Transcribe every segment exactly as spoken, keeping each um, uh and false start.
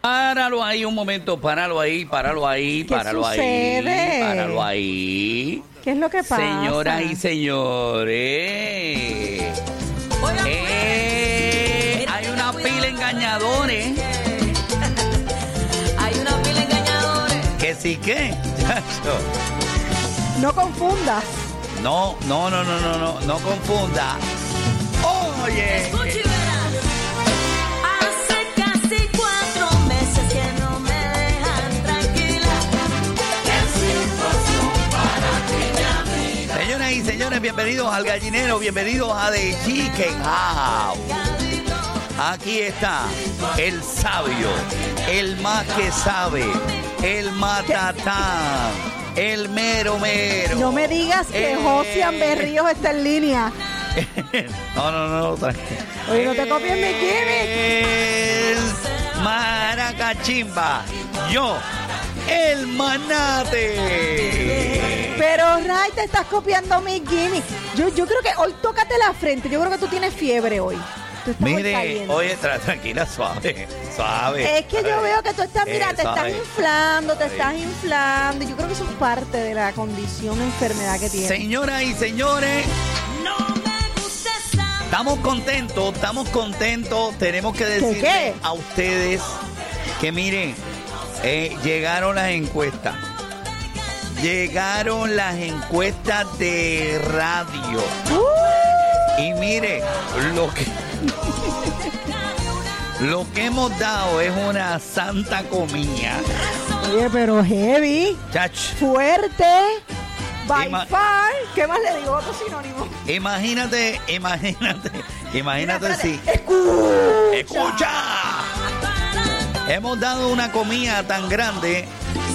Páralo ahí un momento, páralo ahí, páralo ahí, páralo ¿Qué ahí, sucede? páralo ahí. ¿Qué es lo que pasa? Señoras y señores, eh, hay una pila engañadores. Hay una pila engañadores. Que sí que, chacho. No confundas. No, no, no, no, no, no, no confunda. Oye. Escucha y verás. Hace casi cuatro meses que no me dejan tranquila. Señoras y señores, bienvenidos al Gallinero, bienvenidos a The Chicken House. Aquí está el sabio, el más que sabe, el matatán, el mero mero. No me digas que Eh. Josian Berríos está en línea. No, no, no, tranquilo. Oye, no te copies mi gimmick. El Maracachimba, yo, el Manate. Pero, Ray, te estás copiando mi gimmick. Yo, yo creo que hoy tócate la frente. Yo creo que tú tienes fiebre hoy. Tú estás muy Mire, caliente. oye, tra- tranquila, suave, suave. Es que yo veo que tú estás, mira, Eh, te estás suave. inflando, te Suave. estás inflando. Yo creo que eso es parte de la condición, enfermedad que tienes. Señoras y señores, No me gusta esa. estamos contentos, estamos contentos. Tenemos que decirle qué? a ustedes que miren, eh, llegaron las encuestas. Llegaron las encuestas de radio. Uh, Y mire, lo que lo que hemos dado es una santa comida. Oye, pero heavy, Chach, fuerte, by Ima- far. ¿Qué más le digo? Otro sinónimo. imagínate, imagínate, imagínate Mira, si. espérate. ¡Escucha! Hemos dado una comida tan grande.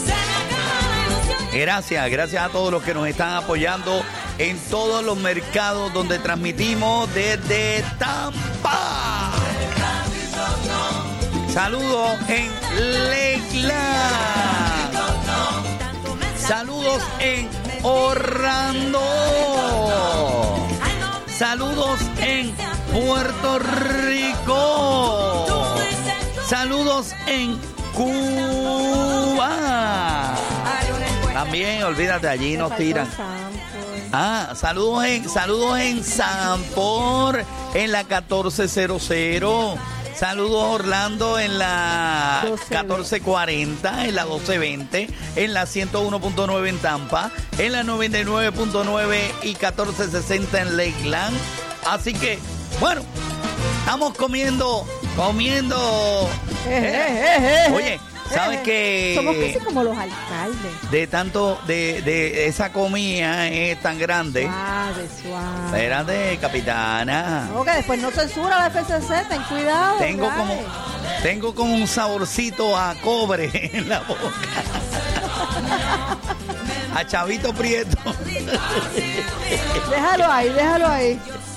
Gracias, gracias a todos los que nos están apoyando en todos los mercados donde transmitimos desde Tampa. Saludos en Lakeland. Saludos en Orlando. Saludos en Puerto Rico. Saludos en Cuba. También, olvídate, allí nos tiran. Ah, saludos en, saludos en Sanford, en la catorce cero cero. Saludos Orlando en la catorce cuarenta, en la doce veinte, en la ciento uno punto nueve en Tampa, en la noventa y nueve punto nueve y catorce sesenta en Lakeland. Así que, bueno, estamos comiendo, comiendo. Eh, eh, eh, eh. Oye, ¿sabes Eh, qué? Somos casi como los alcaldes. De tanto, de, de esa comida es tan grande. Suave, suave. Espérate, capitana. No, que después no censura la F C C, ten cuidado. Tengo Ray. como, tengo como un saborcito a cobre en la boca. A Chavito Prieto. Déjalo ahí, déjalo ahí.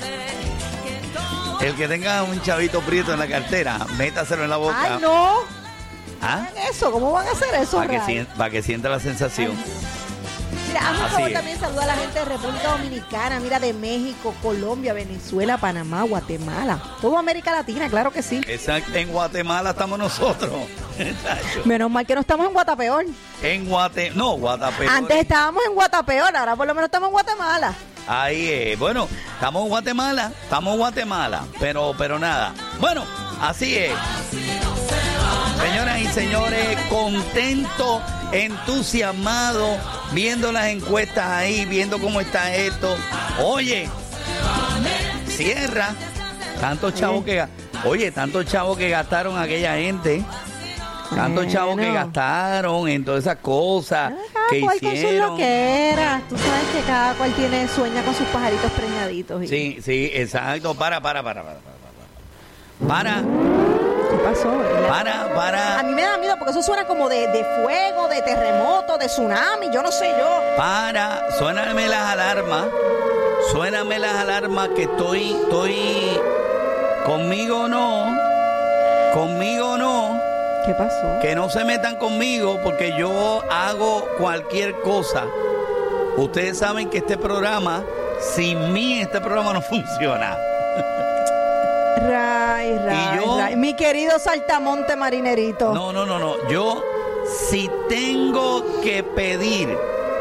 El que tenga un Chavito Prieto en la cartera, métaselo en la boca. Ay, no. ¿Ah? Hagan eso, ¿cómo van a hacer eso, Para que, Ray? sien- para que sienta la sensación. Mira, hazme un Así favor es. también, saluda a la gente de República Dominicana, mira, de México, Colombia, Venezuela, Panamá, Guatemala. Toda América Latina, claro que sí. Exacto. En Guatemala estamos nosotros. Chacho. Menos mal que no estamos en Guatapeor. En Guate... No, Guatapeor. Antes estábamos en Guatapeor, ahora por lo menos estamos en Guatemala. Ahí es. Bueno, estamos en Guatemala, estamos en Guatemala, pero, pero nada. Bueno, así es. Señoras y señores, contento, entusiasmado, viendo las encuestas ahí, viendo cómo está esto. Oye, cierra. Tantos chavos que... ga- Oye, tantos chavos que gastaron aquella gente. Tantos chavos que Bueno. gastaron en todas esas cosas Cada que cual con sus hicieron. loqueras. Tú sabes que cada cual tiene sueña con sus pajaritos preñaditos. y- Sí, sí, exacto. Para, para, para, para, para. Para, ¿Qué pasó? verdad? para, A para, mí me da miedo porque eso suena como de, de fuego, de terremoto, de tsunami, yo no sé yo. para. Suéname las alarmas. Suéname las alarmas que estoy, estoy. Conmigo no. Conmigo no. ¿Qué pasó? Que no se metan conmigo porque yo hago cualquier cosa. Ustedes saben que este programa, sin mí, este programa no funciona. Ray, Ray, Y yo- Ray. Mi querido saltamonte marinerito. No, no, no, no. Yo, si tengo que pedir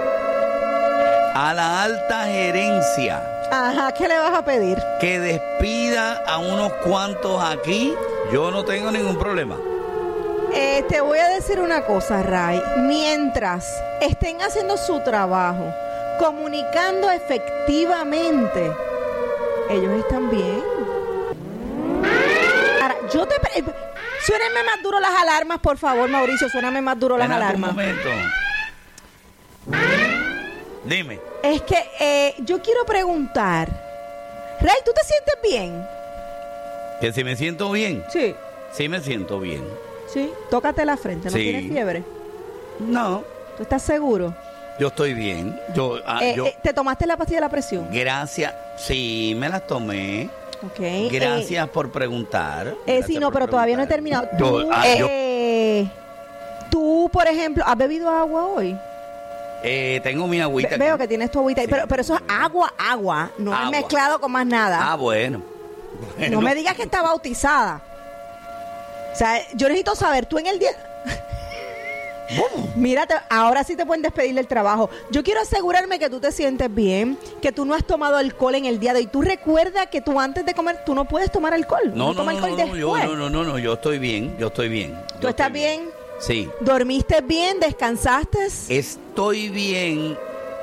a la alta gerencia Ajá, ¿qué le vas a pedir? que despida a unos cuantos aquí, yo no tengo ningún problema. Eh, te voy a decir una cosa, Ray. Mientras estén haciendo su trabajo, comunicando efectivamente, ellos están bien. Ahora, yo te... pre- Suénenme más duro las alarmas, por favor, Mauricio. Suéname más duro las Ven acá un alarmas. momento. Dime. Es que eh, yo quiero preguntar. Ray, ¿tú te sientes bien? Que si me siento bien. Sí. Sí me siento bien. Sí. Tócate la frente, ¿no Sí. tienes fiebre? No, ¿Tú estás seguro? yo estoy bien. Yo, ah, Eh, yo eh, ¿Te tomaste la pastilla de la presión? gracias. Sí, me las tomé. Ok. eh, Gracias por preguntar. Eh, Gracias sí, no, por pero todavía no he preguntar. terminado. Yo, Tú, ah, yo- eh, tú, por ejemplo, ¿has bebido agua hoy? eh, tengo mi Ve- agüita. veo aquí. que tienes tu agüita ahí, Sí, pero, pero eso es tengo mi agua, agua, no es Agua. mezclado con más nada. Ah, bueno. no Bueno. me digas que está bautizada. O sea, yo necesito saber, tú en el día... Mírate, ahora sí te pueden despedir del trabajo. Yo quiero asegurarme que tú te sientes bien, que tú no has tomado alcohol en el día de hoy. Tú recuerda que tú antes de comer, tú no puedes tomar alcohol. No, no, toma no, alcohol no, no, yo, después. no, no, no, no, yo estoy bien, yo estoy bien. ¿Tú Yo estás estoy bien? Sí. ¿Dormiste bien? ¿Descansaste? Estoy bien.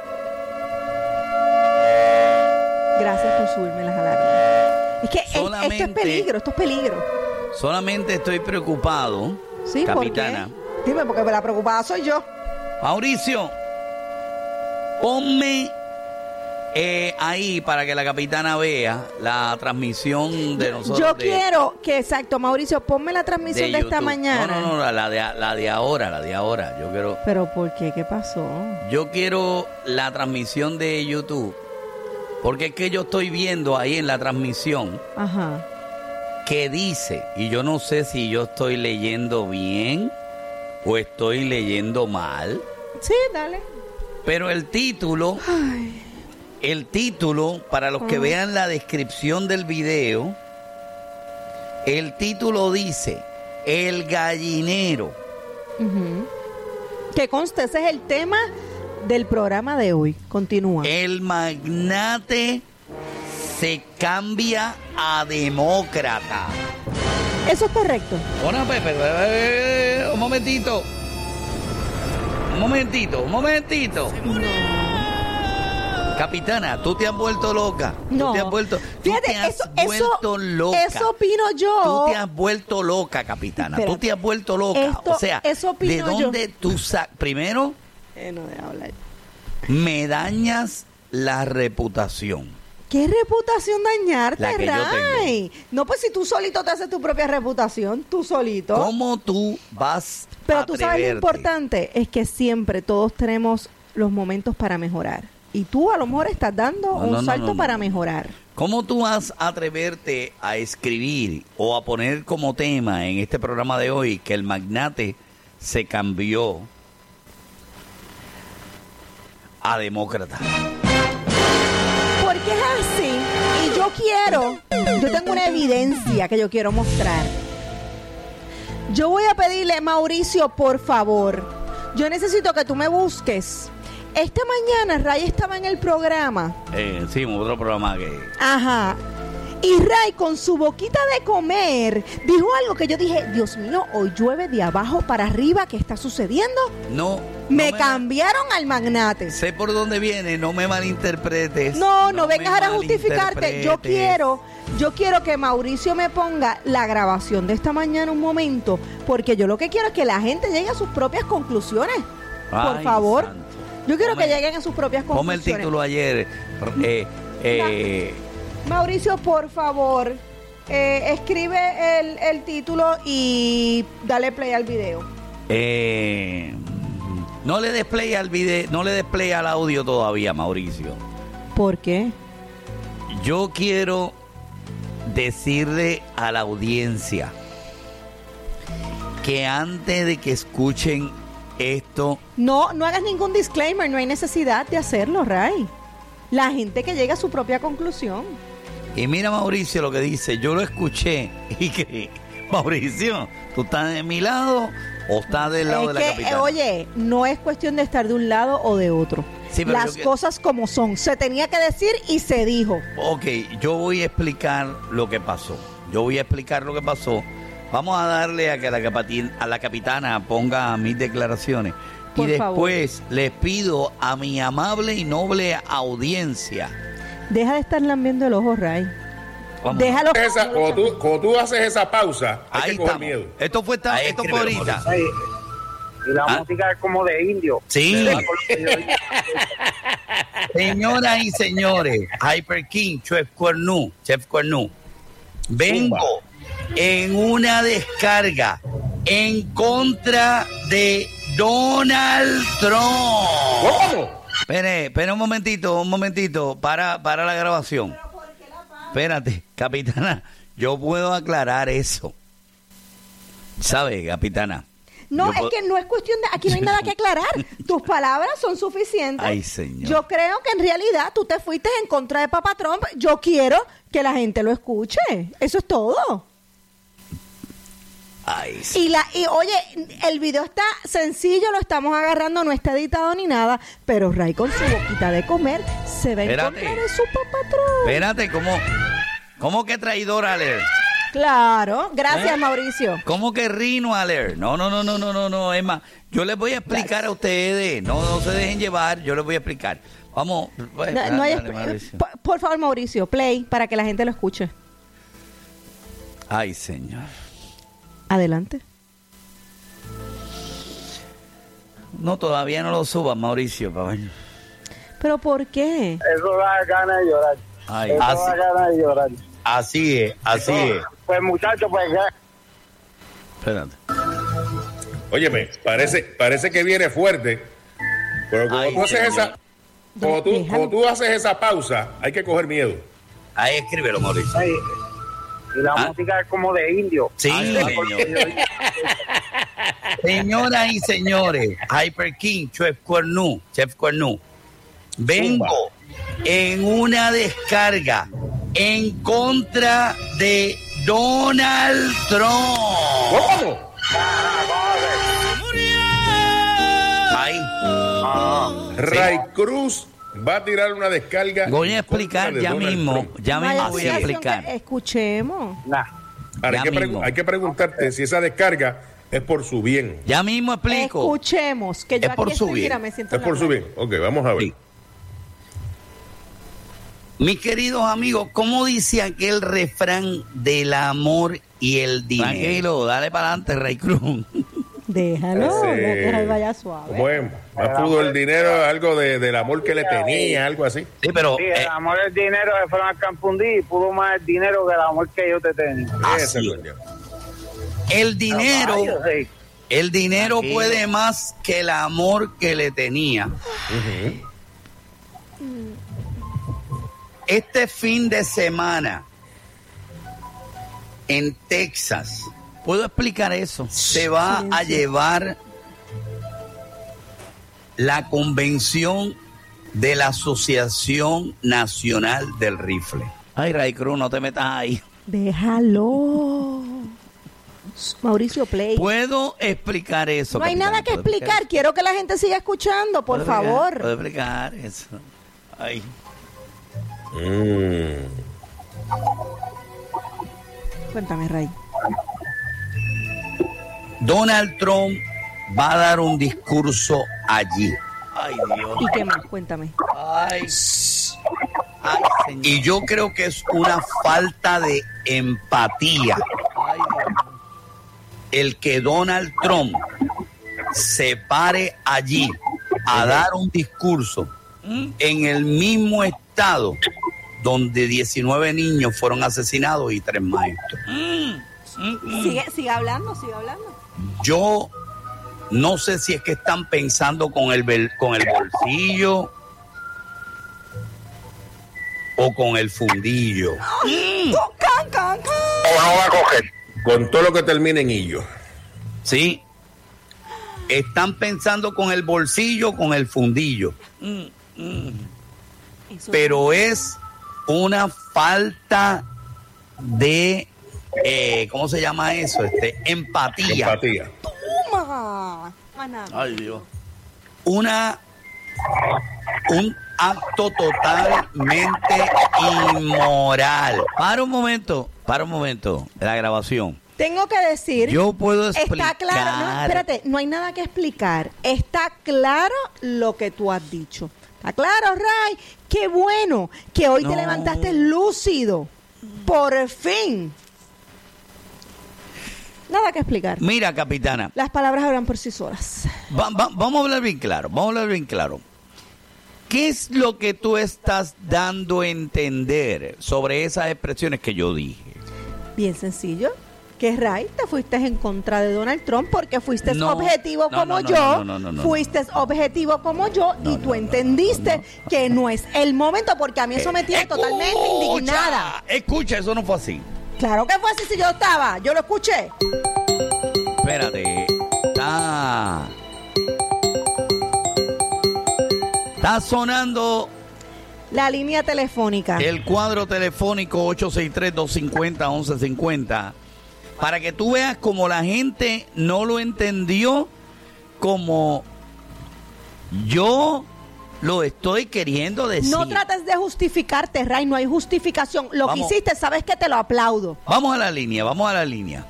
Gracias por subirme las alarmas. Es que es- esto es Solamente- peligro, esto es peligro. Solamente estoy preocupado, ¿Sí? capitana. ¿Por qué? Dime, porque la preocupada soy yo. Mauricio, ponme eh, ahí para que la capitana vea la transmisión de nosotros. Yo de- quiero que, exacto, Mauricio, ponme la transmisión de de, esta YouTube. mañana. No, no, no, la, la de, la de ahora, la de ahora. Yo quiero, ¿Pero por qué? ¿Qué pasó? yo quiero la transmisión de YouTube, porque es que yo estoy viendo ahí en la transmisión Ajá. que dice, y yo no sé si yo estoy leyendo bien o estoy leyendo mal, Sí, dale. pero el título, Ay. el título, para los que Ah. vean la descripción del video, el título dice, El Gallinero. Ujú. Que conste, ese es el tema del programa de hoy. Continúa. El magnate se cambia a demócrata. Eso es correcto. Bueno, Pepe, eh, un momentito. Un momentito, un momentito. Capitana, tú te has vuelto loca. No. Tú te has vuelto, tú Fíjate, te has eso, vuelto eso, loca. eso opino yo. Tú te has vuelto loca, capitana. Espérate. Tú te has vuelto loca. Esto- o sea, eso opino ¿de yo. dónde tú sacas? Primero, Eh, no de hablar. me dañas la reputación. ¿Qué reputación dañarte, La que yo Ray? No, pues si tú solito te haces tu propia reputación, tú solito. ¿Cómo tú vas Pero a tú sabes lo atreverte? importante es que siempre todos tenemos los momentos para mejorar. Y tú a lo mejor estás dando No, un no, no, salto no, no. para mejorar. ¿Cómo tú vas a atreverte a escribir o a poner como tema en este programa de hoy que el magnate se cambió a demócrata? Porque es así. Y yo quiero, yo tengo una evidencia que yo quiero mostrar. Yo voy a pedirle, Mauricio, por favor, yo necesito que tú me busques. Esta mañana Ray estaba en el programa. Eh, sí, otro programa que... Ajá. Y Ray, con su boquita de comer, dijo algo que yo dije, Dios mío, hoy llueve de abajo para arriba, ¿qué está sucediendo? No, Me no cambiaron al magnate. Sé por dónde viene, no me malinterpretes. No, no, me vengas ahora a justificarte. Yo malinterpretes. quiero, yo quiero que Mauricio me ponga la grabación de esta mañana un momento, porque yo lo que quiero es que la gente llegue a sus propias conclusiones. Por Ay, favor. santo. Yo quiero Ponme- que lleguen a sus propias Ponme conclusiones. el título ayer. Eh, eh, Mauricio, por favor, eh, escribe el, el título y dale play al video. eh, no le des play al video, no le des play al audio todavía, Mauricio. ¿Por qué? Yo quiero decirle a la audiencia que antes de que escuchen esto, No, no hagas ningún disclaimer, no hay necesidad de hacerlo, Ray. La gente que llega a su propia conclusión. Y mira Mauricio lo que dice, yo lo escuché y que, Mauricio, ¿tú estás de mi lado o estás del lado Es de la que, capitana? eh, oye, no es cuestión de estar de un lado o de otro. Sí, pero Las yo que- cosas como son. Se tenía que decir y se dijo. Ok, yo voy a explicar lo que pasó. Yo voy a explicar lo que pasó. Vamos a darle a que la, capati- a la capitana ponga mis declaraciones. Por y favor. después les pido a mi amable y noble audiencia. Deja de estar lambiendo el ojo, Ray. Vamos. Déjalo. Esa, cuando, tú, cuando tú haces esa pausa, hay Ahí que coger estamos. miedo. Esto fue, esta- Ahí esto fue escribe, ahorita. Ay, y la Ah. música es como de indio. Sí. ¿Verdad? Por lo que yo digo. Señoras y señores, Hyper King, Chef Cuernú, Chef Cuernú, vengo en una descarga en contra de Donald Trump. ¿Cómo? Espere, espere un momentito, un momentito, para, para la grabación. Espérate, capitana, yo puedo aclarar eso. ¿Sabe, capitana? No, Yo es puedo- que no es cuestión de... Aquí no hay nada que aclarar. Tus palabras son suficientes. Ay, señor. Yo creo que en realidad tú te fuiste en contra de Papa Trump. Yo quiero que la gente lo escuche. Eso es todo. Ay, sí. Y la y oye, el video está sencillo, lo estamos agarrando, no está editado ni nada, pero Ray con su boquita de comer se va en Espérate. contra de su Papa Trump. Espérate, ¿cómo, cómo que traidora alert? Claro, gracias ¿Eh? Mauricio. ¿Cómo que Rino alert? No, no, no, no, no, no, no, es más, yo les voy a explicar a ustedes, no, no se dejen llevar, yo les voy a explicar. Vamos, pues, No, no hay dale, esp- Mauricio. por, por favor Mauricio, play para que la gente lo escuche. Ay, señor. Adelante. No, todavía no lo suban, Mauricio, pa' ver. ¿Pero por qué? Eso da ganas de llorar. Ay, Eso así, da ganas de llorar. así es, así es. Pues muchachos, pues ya. Espérate. Óyeme, parece, parece que viene fuerte. Pero cuando Ay, tú haces señor. esa. Cuando tú, Déjalo. cuando tú haces esa pausa, hay que coger miedo. Ahí escríbelo, Mauricio. Ay, y la Ah. música es como de indio. Sí, ¿Verdad? Por lo que yo digo. señoras y señores, Hyper King, Chef Cuernú, Chef Cuernú, vengo en una descarga en contra de Donald Trump. ¿Cómo? Ahí. Ray Cruz va a tirar una descarga. Voy a en contra explicar de ya Donald mismo, Trump. ya No hay mismo voy a explicación explicar. que- Escuchemos. Nah. Ahora, Ya hay, que pregu- mismo. hay que preguntarte si esa descarga es por su bien. Ya mismo explico. Escuchemos, que yo Es por aquí su estoy, bien. mira, me siento Es en por la su playa. bien. Ok, vamos a ver. Sí. Mis queridos amigos, ¿cómo dice aquel refrán del amor y el dinero? Tranquilo, dale para adelante, Ray Cruz. Déjalo, Ese- deja que vaya suave. ¿Cómo es? Más pudo el dinero, algo de, del amor que le tenía, algo así. Sí, pero Sí, eh, el amor es dinero de Frank Campundí y pudo más el dinero que el amor que yo te tenía. Así Ese es. coño. el dinero, Ay, yo sé. el dinero Tranquilo. puede más que el amor que le tenía. Ujú. Este fin de semana en Texas, ¿puedo explicar eso? Se va a llevar la convención de la Asociación Nacional del Rifle. Ay, Ray Cruz, no te metas ahí. Déjalo. Mauricio, play. ¿Puedo explicar eso? No hay capitán? nada que ¿Puedo explicar. Quiero que la gente siga escuchando, por ¿Puedo explicar? favor. ¿Puedo explicar eso? Ay. Mm. Cuéntame, Ray. Donald Trump va a dar un discurso allí. Ay, Dios. ¿Y qué más? Cuéntame. Ay. Ay, señor. Y yo creo que es una falta de empatía Ay, Dios. el que Donald Trump se pare allí a dar un discurso en el mismo estado donde diecinueve niños fueron asesinados y tres maestros. Sigue, sigue hablando, sigue hablando. Yo no sé si es que están pensando con el, bel- con el bolsillo o con el fundillo. Can, can, can. O no va a coger. Con todo lo que termine en illo. ¿Sí? Están pensando con el bolsillo o con el fundillo. Eso- Pero es una falta de, eh, ¿cómo se llama eso? Este, empatía. Empatía. Toma. Más nada. Ay, Dios. Una, un acto totalmente inmoral. Para un momento, para un momento, la grabación. Tengo que decir, Yo puedo explicar. está claro, no, espérate, no hay nada que explicar. Está claro lo que tú has dicho. Está claro, Ray. Qué bueno que hoy No. te levantaste lúcido. Por fin. Nada que explicar. Mira, capitana, Las palabras hablan por sí solas. va- va- vamos a hablar bien claro, vamos a hablar bien claro. ¿Qué es lo que tú estás dando a entender sobre esas expresiones que yo dije? Bien sencillo. Que Ray, te fuiste en contra de Donald Trump porque fuiste No, objetivo no, como no, no, yo. no, no, no, no, fuiste objetivo como yo No, y no, tú no, entendiste no, no. que no es el momento porque a mí eso me tiene totalmente Escucha, indignada. Escucha, eso no fue así. Claro que fue así si yo estaba. Yo lo escuché. Espérate, está... Está sonando La línea telefónica. el cuadro telefónico ocho seis tres, dos cinco cero, once cincuenta para que tú veas como la gente no lo entendió como yo lo estoy queriendo decir. No trates de justificarte, Ray. No hay justificación. Lo Vamos. que hiciste, sabes que te lo aplaudo. Vamos a la línea, vamos a la línea.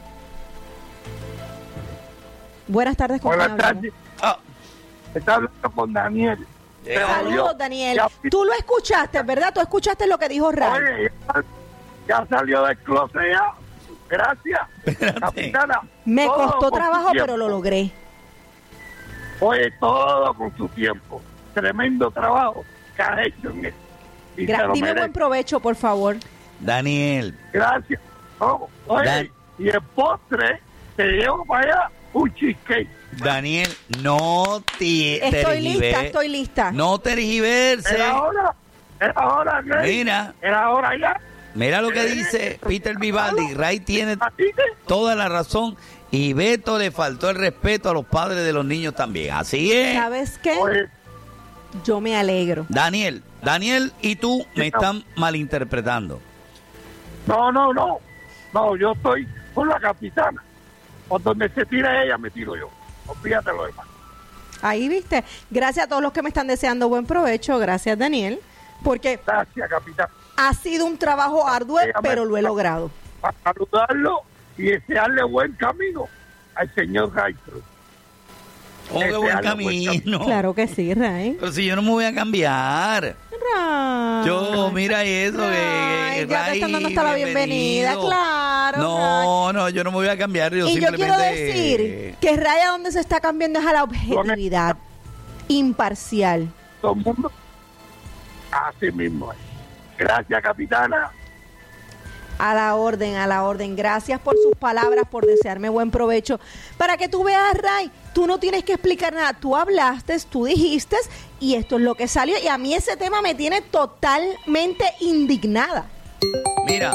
Buenas tardes, ¿con quién Buenas hablamos? tardes. Ah, Está hablando con Daniel. Eh, Se Saludos, volvió. Daniel. Ya, Tú lo escuchaste, ¿verdad? Tú escuchaste lo que dijo Ray. oye, ya, ya salió del closet ya. Gracias. Espérate. Capitana. Me todo costó con su trabajo, tiempo. pero lo logré. Oye, todo con su tiempo. Tremendo trabajo que has hecho en esto. Y Gra- se lo Dime merece. buen provecho, por favor. Daniel, Gracias. No, oye, Dan- y el postre te llevo para allá un cheesecake. Daniel, no te Estoy tergiver- lista, estoy lista. No tergiverse. Era hora. Era hora, Rey. Mira, Era hora ya. mira lo que dice Peter Vivaldi. Ray tiene ¿A ti qué? toda la razón y Beto le faltó el respeto a los padres de los niños también. Así es. ¿Sabes qué? Oye, Yo me alegro. Daniel, Daniel y tú me están malinterpretando. no, no, no. No, yo estoy con la capitana. Por donde se tira ella, me tiro yo. Olvídate lo demás. Ahí viste. Gracias a todos los que me están deseando buen provecho. Gracias, Daniel. Porque Gracias, capitán. ha sido un trabajo arduo, Dígame. pero lo he logrado. Para saludarlo y desearle buen camino al señor Jairo. Oh, qué buen Desearle buen camino. Claro que sí, Ray. Pero si yo no me voy a cambiar. Ray. Yo, mira eso. que- Ay, que ya te están dando hasta la bienvenida, bienvenido. claro, No, no, yo no me voy a cambiar. Yo Y yo simplemente... quiero decir que Ray a donde se está cambiando es a la objetividad imparcial. Todo el mundo. Así mismo es. Gracias, capitana. A la orden, a la orden. Gracias por sus palabras, por desearme buen provecho. Para que tú veas, Ray, tú no tienes que explicar nada. Tú hablaste, tú dijiste, y esto es lo que salió. Y a mí ese tema me tiene totalmente indignada. Mira.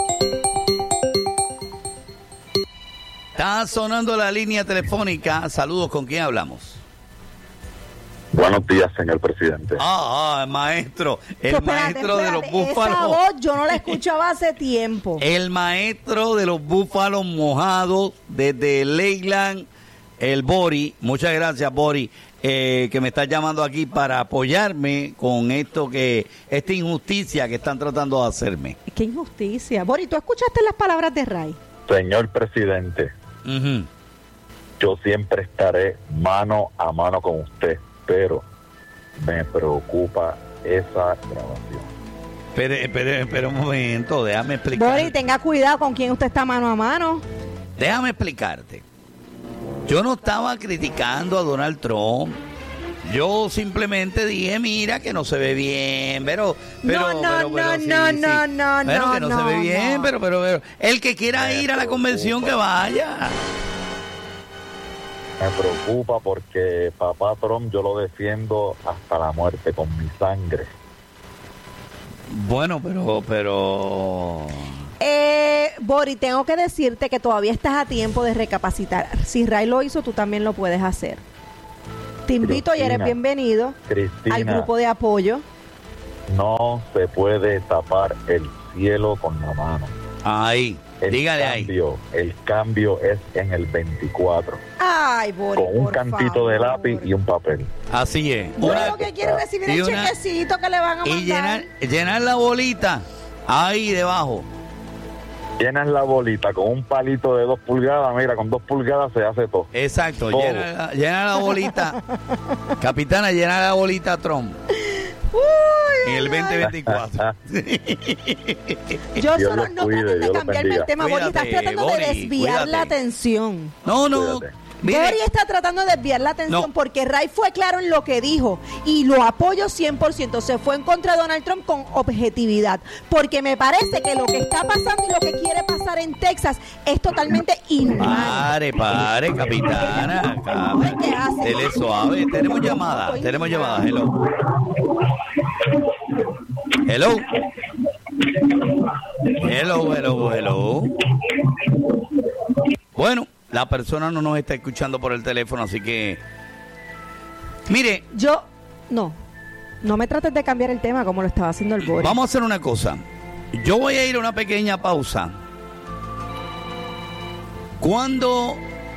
Está sonando la línea telefónica. Saludos, ¿con quién hablamos? Buenos días, señor presidente. Ah, ah, el maestro. El Pero espérate, maestro de los espérate, búfalos. Esa voz yo no la escuchaba hace tiempo. El maestro de los búfalos mojados desde Leyland, el Bori. Muchas gracias, Bori, eh, que me está llamando aquí para apoyarme con esto que, esta injusticia que están tratando de hacerme. Qué injusticia. Bori, ¿tú escuchaste las palabras de Ray? Señor presidente, Ujú. yo siempre estaré mano a mano con usted, pero me preocupa esa grabación. Espere, espere, espere un momento, déjame explicar. Bori, tenga cuidado con quién usted está mano a mano. Déjame explicarte. Yo no estaba criticando a Donald Trump. Yo simplemente dije, mira, que no se ve bien, pero... pero No, no, pero, pero, no, sí, no, sí. no, no, Pero que no, no, se ve no, bien, no. pero, pero, pero... El que quiera ir a la convención, que vaya. Me preocupa porque papá Trump yo lo defiendo hasta la muerte con mi sangre. Bueno, pero... pero... Eh, Bori, tengo que decirte que todavía estás a tiempo de recapacitar. Si Ray lo hizo, tú también lo puedes hacer. Te invito y eres Cristina, bienvenido Cristina, al grupo de apoyo. no se puede tapar el cielo con la mano. Ahí, El dígale ahí. cambio, el cambio es en el veinticuatro, Ay, Boris, con un por cantito de favor. lápiz y un papel. Así es. Yo Una- lo que quiero es recibir y el una- chequecito que le van a mandar. y llenar, llenar la bolita ahí debajo. Llenas la bolita con un palito de dos pulgadas, mira, con dos pulgadas se hace todo. Exacto, Todo. llena, la- llena la bolita. Capitana, llena la bolita Trump. Uy, En el ay, veinte veinticuatro. Yo Dios solo los no cuide, traten de Dios los cambiarme el bendiga. tema, Boris. Estás Cuídate, tratando de Boris, desviar cuídate. la atención. No, no. Cuídate. Mire, Boris está tratando de desviar la atención No. porque Ray fue claro en lo que dijo y lo apoyo cien por ciento. Se fue en contra de Donald Trump con objetividad. Porque me parece que lo que está pasando y lo que quiere pasar en Texas es totalmente inhumano. pare, pare, capitana. Ay, ¿qué hace? Dele suave. Tenemos llamada. Tenemos llamada. Hello. Hello. Hello, hello, hello. Bueno, la persona no nos está escuchando por el teléfono, así que... Mire, Yo, no, no me trates de cambiar el tema como lo estaba haciendo el Boris. vamos a hacer una cosa. Yo voy a ir a una pequeña pausa. Cuando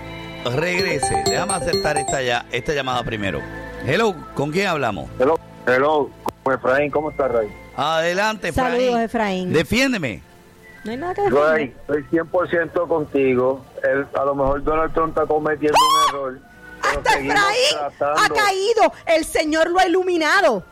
regrese, déjame aceptar esta, ya, esta llamada primero. Hello, ¿con quién hablamos? Hello, hello, con Efraín, ¿cómo estás, Ray? Adelante, Efraín. Saludos, Efraín. Defiéndeme. No hay nada que Ray, defender. estoy cien por ciento contigo. Él, a lo mejor Donald Trump está cometiendo un error. pero Hasta seguimos Efraín tratando. ha caído. El Señor lo ha iluminado.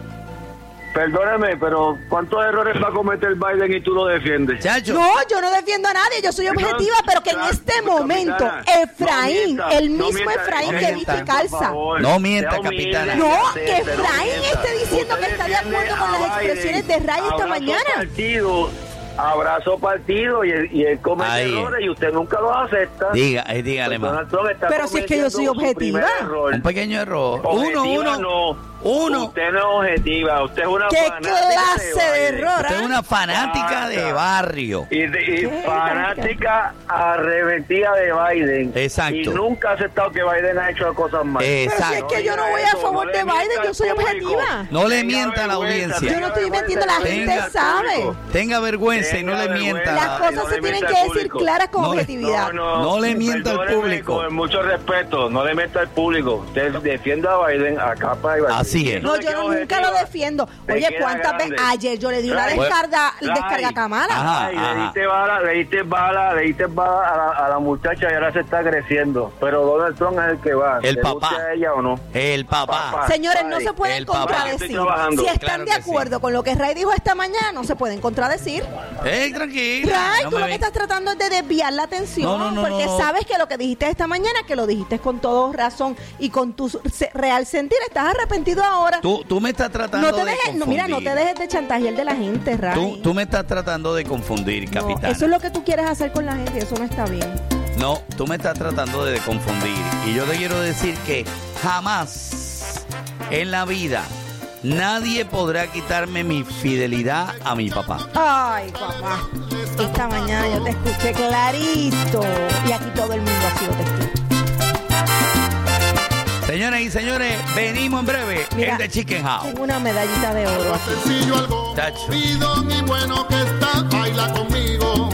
Perdóname, pero ¿cuántos errores va a cometer Biden y tú lo defiendes? Chacho. No, yo no defiendo a nadie, yo soy objetiva, pero que en Claro, este capitana, momento, no Efraín, mientas, el no mismo mientas, Efraín no que mientas, viste y calza. No mienta, Sea humilde, capitana. No, decente, que no Efraín mienta. esté diciendo Usted que está de defiende acuerdo con a las Biden, expresiones de Ray esta abrazo mañana. Partido, abrazo partido y él, y él comete Ahí. errores y usted nunca los acepta. Diga, eh, dígale Pues más. Donald Trump está Pero si es que yo soy cometiendo su objetiva. primer error. Un pequeño error. Uno, Objetiva uno. no. Uno. Usted no es objetiva, usted es una ¿Qué fanática clase de Biden. error? Usted es ah? una fanática de barrio. Y, de- y ¿Qué? fanática arrepentida de Biden. Exacto. Y nunca ha aceptado que Biden ha hecho cosas malas. Pero si es Exacto. que yo no voy a favor de Biden, yo soy objetiva. No le Tenga mienta a la vergüenza, audiencia. Yo no estoy mintiendo, la gente Tenga- sabe. Tenga vergüenza y no Tenga le vergüenza. mienta. Las a- cosas no se le tienen mienta que al decir público. claras con No le- objetividad. No le mienta al perdóneme, público. Con mucho respeto, no le mienta al público. Usted defienda a Biden a capa y base. Así es. No, yo no- nunca lo defiendo. Te Oye, queda ¿cuántas grande. veces? Ayer yo le di una Ray, descarga, Ray, descarga a Kamala. Ajá. Ay, le diste bala, le diste bala, le diste bala a la, a la muchacha y ahora se está creciendo. Pero Donald Trump es el que va. El ¿Le papá. guste a ella o no? El papá. Papá. Señores, no Ay, se pueden el papá. contradecir. Estoy trabajando. Si están Claro de que sí. acuerdo con lo que Ray dijo esta mañana, no se pueden contradecir. Eh, tranquila. Ray, no tú me lo que ve- estás tratando es de desviar la atención, No, no, no, porque no. sabes que lo que dijiste esta mañana, que lo dijiste con todo razón y con tu se- real sentir, estás arrepentido ahora. Tú, tú me estás tratando no te de dejes, no, mira, no te confundir. dejes de chantajear de la gente, Ray. Tú, tú me estás tratando de confundir, No, capitán. eso es lo que tú quieres hacer con la gente y eso no está bien. No, tú me estás tratando de confundir. Y yo te quiero decir que jamás en la vida nadie podrá quitarme mi fidelidad a mi papá. Ay, papá. Esta mañana yo te escuché clarito y aquí todo el mundo ha sido testigo. Señoras y señores, venimos en breve Mira, en The Chicken House. tengo una medallita de oro aquí. Sencillo, algo Tacho. movido y bueno que está, baila conmigo.